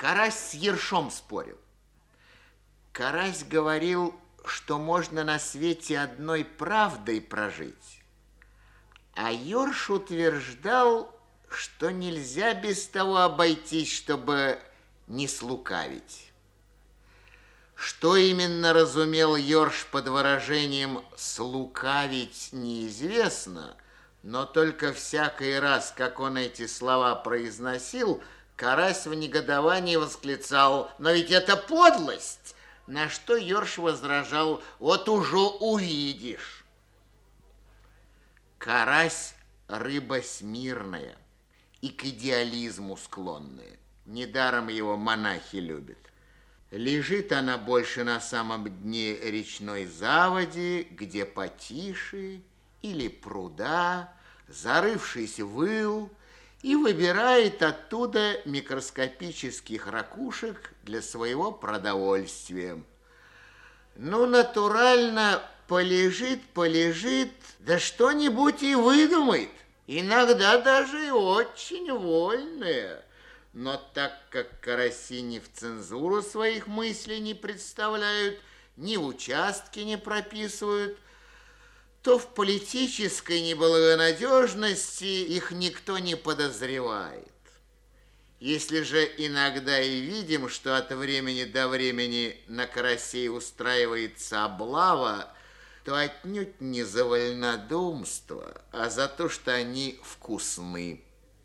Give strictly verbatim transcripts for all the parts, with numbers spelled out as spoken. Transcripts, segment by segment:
Карась с ершом спорил. Карась говорил, что можно на свете одной правдой прожить, а ерш утверждал, что нельзя без того обойтись, чтобы не слукавить. Что именно разумел ерш под выражением «слукавить» неизвестно, но только всякий раз, как он эти слова произносил, Карась в негодовании восклицал: «Но ведь это подлость!» На что ерш возражал: «Вот уже увидишь». Карась – рыба смирная и к идеализму склонная. Недаром его монахи любят. Лежит она больше на самом дне речной заводи, где потише, или пруда, зарывшись в ил, и выбирает оттуда микроскопических ракушек для своего продовольствия. Ну, натурально, полежит, полежит, да что-нибудь и выдумает. Иногда даже и очень вольное. Но так как караси ни в цензуру своих мыслей не представляют, ни в участке не прописывают, то в политической неблагонадежности их никто не подозревает. Если же иногда и видим, что от времени до времени на карасей устраивается облава, то отнюдь не за вольнодумство, а за то, что они вкусны.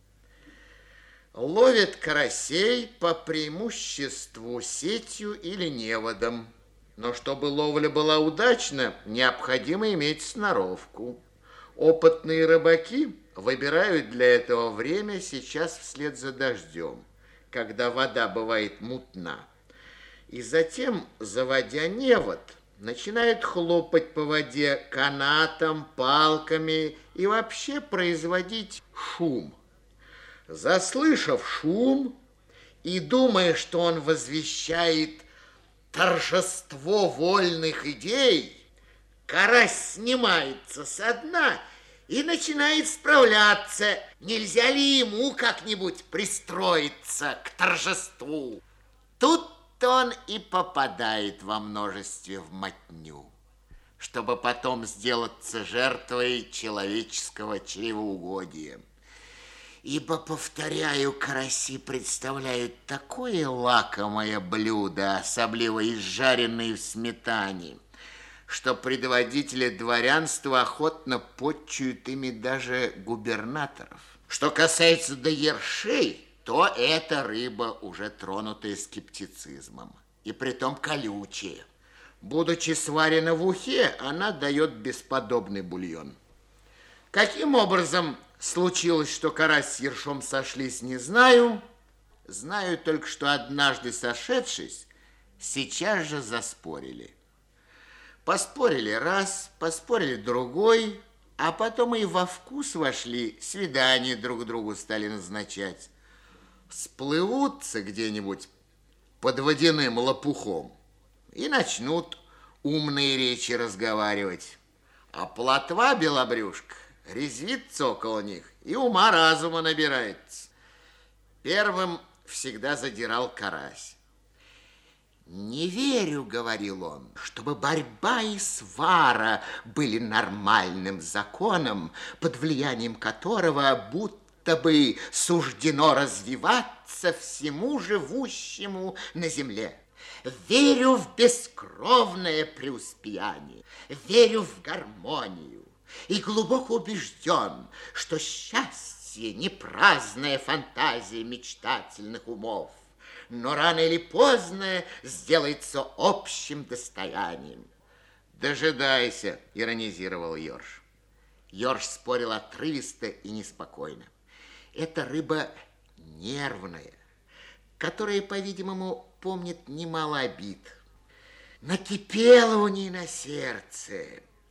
Ловят карасей по преимуществу сетью или неводом. Но чтобы ловля была удачна, необходимо иметь сноровку. Опытные рыбаки выбирают для этого время сейчас вслед за дождем, когда вода бывает мутна. И затем, заводя невод, начинают хлопать по воде канатом, палками и вообще производить шум. Заслышав шум и думая, что он возвещает торжество вольных идей, карась снимается со дна и начинает справляться, нельзя ли ему как-нибудь пристроиться к торжеству. Тут он и попадает во множестве в мотню, чтобы потом сделаться жертвой человеческого чревоугодия. Ибо, повторяю, караси представляют такое лакомое блюдо, особливо изжаренное в сметане, что предводители дворянства охотно подчуют ими даже губернаторов. Что касается до ершей, то эта рыба, уже тронутая скептицизмом, и притом колючая. Будучи сварена в ухе, она дает бесподобный бульон. Каким образом случилось, что карась с ершом сошлись, не знаю. Знаю только, что однажды сошедшись, сейчас же заспорили. Поспорили раз, поспорили другой, а потом и во вкус вошли, свидания друг другу стали назначать. Всплывутся где-нибудь под водяным лопухом и начнут умные речи разговаривать. А плотва белобрюшка резвится около них и ума разума набирается. Первым всегда задирал карась. «Не верю, — говорил он, — чтобы борьба и свара были нормальным законом, под влиянием которого будто бы суждено развиваться всему живущему на земле. Верю в бескровное преуспеяние, верю в гармонию и глубоко убежден, что счастье не праздная фантазия мечтательных умов, но рано или поздно сделается общим достоянием». «Дожидайся, — иронизировал ерш. Ерш спорил отрывисто и неспокойно. Это рыба нервная, которая, по-видимому, помнит немало обид. Накипело у ней на сердце.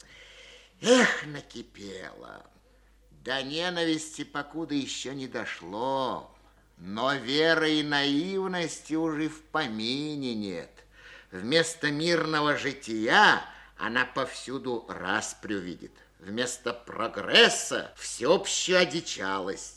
Эх, накипело. До ненависти покуда еще не дошло. Но веры и наивности уже в помине нет. Вместо мирного жития она повсюду распрю видит. Вместо прогресса всеобщую одичалость.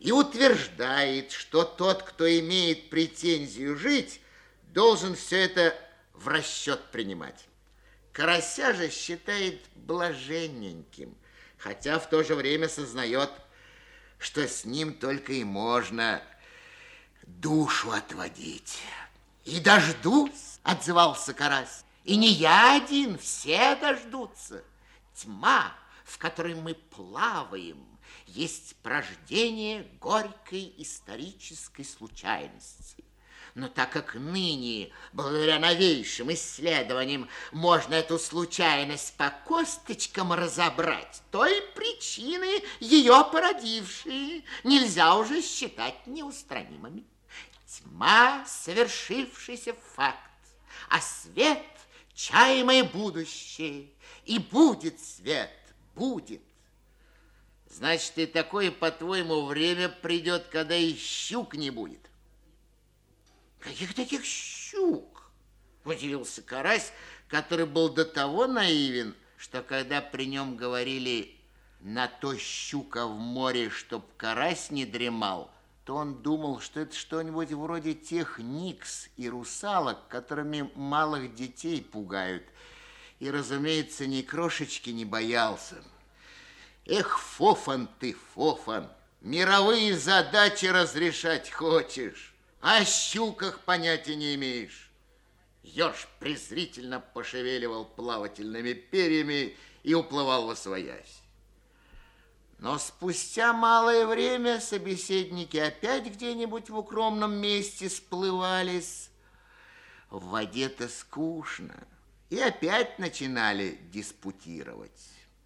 и утверждает, что тот, кто имеет претензию жить, должен все это в расчет принимать. Карася же считает блаженненьким, хотя в то же время сознает, что с ним только и можно душу отводить. И дождусь, отзывался Карась, и не я один, все дождутся. Тьма, в которой мы плаваем, есть порождение горькой исторической случайности. Но так как ныне, благодаря новейшим исследованиям, можно эту случайность по косточкам разобрать, то и причины, ее породившие, нельзя уже считать неустранимыми. Тьма – совершившийся факт, а свет – чаемое будущее. И будет свет, будет. Значит, и такое, по-твоему, время придет, когда и щук не будет. Каких таких щук? Удивился Карась, который был до того наивен, что когда при нем говорили «на то щука в море, чтоб карась не дремал», то он думал, что это что-нибудь вроде тех никс и русалок, которыми малых детей пугают. И, разумеется, ни крошечки не боялся. Эх, Фофан ты, Фофан, мировые задачи разрешать хочешь, а о щуках понятия не имеешь. Ёж презрительно пошевеливал плавательными перьями и уплывал восвоясь. Но спустя малое время собеседники опять где-нибудь в укромном месте сплывались. В воде-то скучно. И опять начинали диспутировать.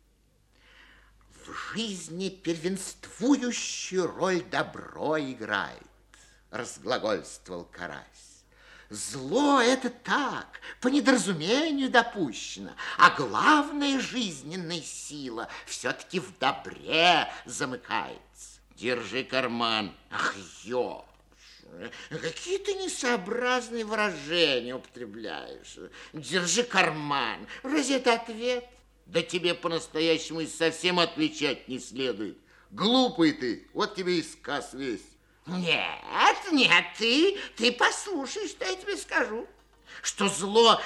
В жизни первенствующую роль добро играет, разглагольствовал Карась. Зло это так, по недоразумению допущено, а главная жизненная сила все-таки в добре замыкается. Держи карман. Ах, ё! Какие ты несообразные выражения употребляешь. Держи карман. Разве это ответ? Да тебе по-настоящему и совсем отвечать не следует. Глупый ты, вот тебе и сказ весь. Нет, нет, ты, ты послушай, что я тебе скажу. Что зло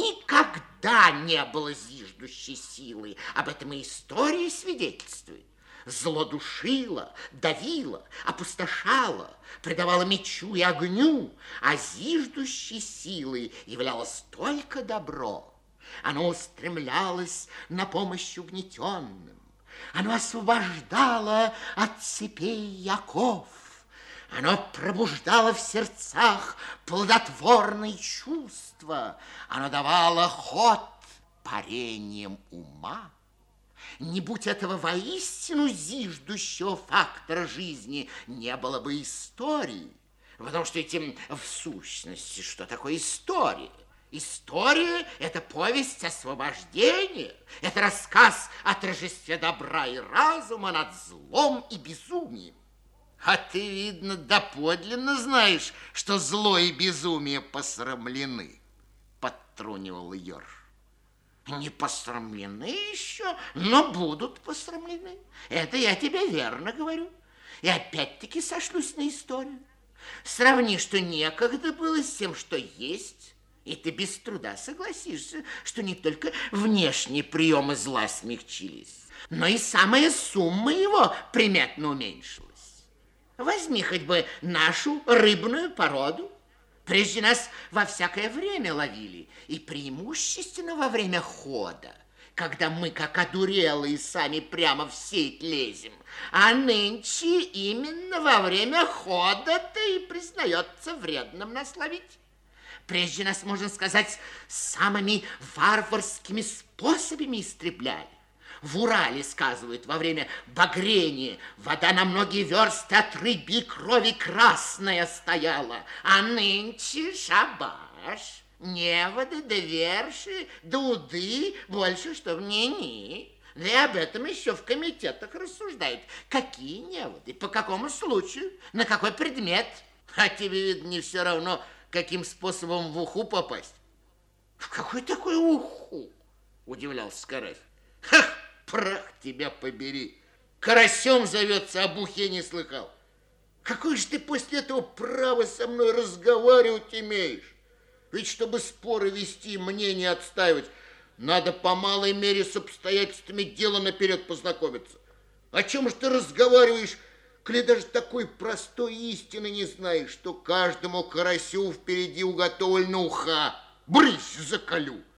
никогда не было зиждущей силой. Об этом и история свидетельствует. Зло душило, давило, опустошало, придавало мечу и огню, а зиждущей силой являлось только добро. Оно устремлялось на помощь угнетенным, оно освобождало от цепей оков, оно пробуждало в сердцах плодотворные чувства, оно давало ход парениям ума. Не будь этого воистину зиждущего фактора жизни, не было бы истории. Потому что этим в сущности, что такое история? История – это повесть освобождения, это рассказ о торжестве добра и разума над злом и безумием. А ты, видно, доподлинно знаешь, что зло и безумие посрамлены, подтрунивал Ёж. Не посрамлены еще, но будут посрамлены. Это я тебе верно говорю. И опять-таки сошлюсь на историю. Сравни, что некогда было с тем, что есть, и ты без труда согласишься, что не только внешние приемы зла смягчились, но и самая сумма его приметно уменьшилась. Возьми хоть бы нашу рыбную породу. Прежде нас во всякое время ловили, и преимущественно во время хода, когда мы, как одурелые, сами прямо в сеть лезем. А нынче именно во время хода-то и признается вредным нас ловить. Прежде нас, можно сказать, самыми варварскими способами истребляли. В Урале, сказывают, во время багрения вода на многие версты от рыбьей крови красная стояла, а нынче шабаш, неводы да верши, да уды, больше что в ни-ни. Да и об этом еще в комитетах рассуждают. Какие неводы, по какому случаю, на какой предмет? А тебе, видно, не все равно, каким способом в уху попасть. В какой такой уху? Удивлялся Карась. Ха! Прах тебя побери. Карасем зовется, об ухе не слыхал. Какое же ты после этого право со мной разговаривать имеешь? Ведь чтобы споры вести, мнение отстаивать, надо по малой мере с обстоятельствами дела наперед познакомиться. О чем же ты разговариваешь, коли даже такой простой истины не знаешь, что каждому карасю впереди уготовлена уха? Брысь, заколю!